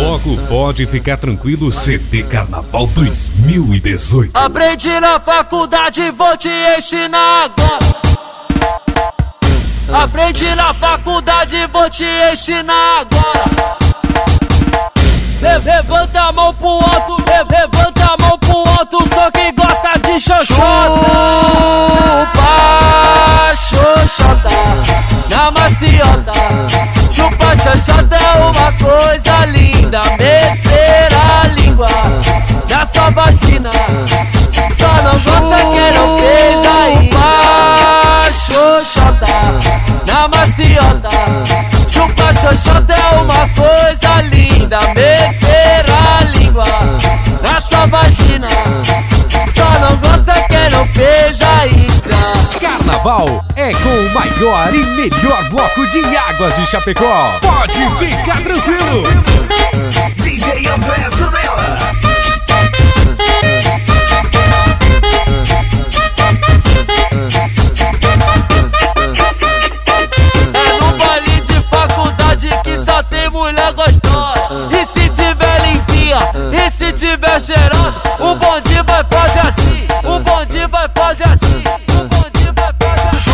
bloco Pode Ficar Tranquilo CD Carnaval 2018. Aprendi na faculdade, vou te ensinar agora. Aprendi na faculdade, vou te ensinar agora. Levanta a mão pro alto, levanta a mão pro alto, só quem gosta de xoxota. Chupa xoxota na maciota. Chupa xoxota é uma coisa linda. Meter a língua na sua vagina, só não gosta quem não fez ainda. Xoxota na maciota. Chupa xoxota é uma coisa linda. Meter a língua na sua vagina, só não gosta quem não fez ainda. Carnaval é com o maior e melhor bloco de águas de Chapecó. Pode ficar tranquilo. DJ André Zanella. É no baile de faculdade que só tem mulher gostosa. E se tiver limpinha, e se tiver cheirosa, o bonde vai fazer assim, o bonde vai fazer assim, o bonde vai fazer assim.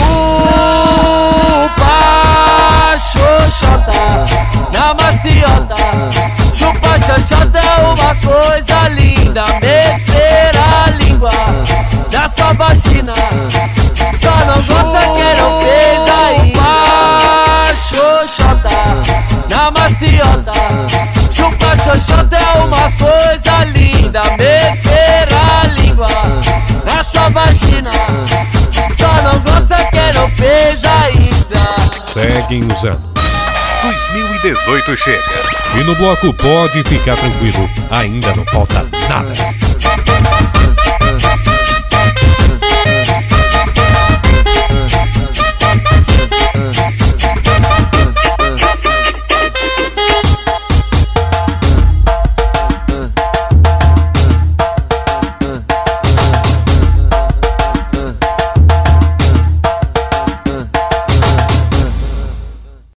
Chupa xoxota na maciota. Chupa xoxota é uma coisa linda. Meter a língua na sua vagina, só não gosta quem não fez ainda. Xoxota na maciota. Chupa xoxota é uma coisa linda. Meter a língua na sua vagina, só não gosta quem não fez ainda. Seguem os anos. 2018 chega. E no bloco Pode Ficar Tranquilo ainda não falta nada.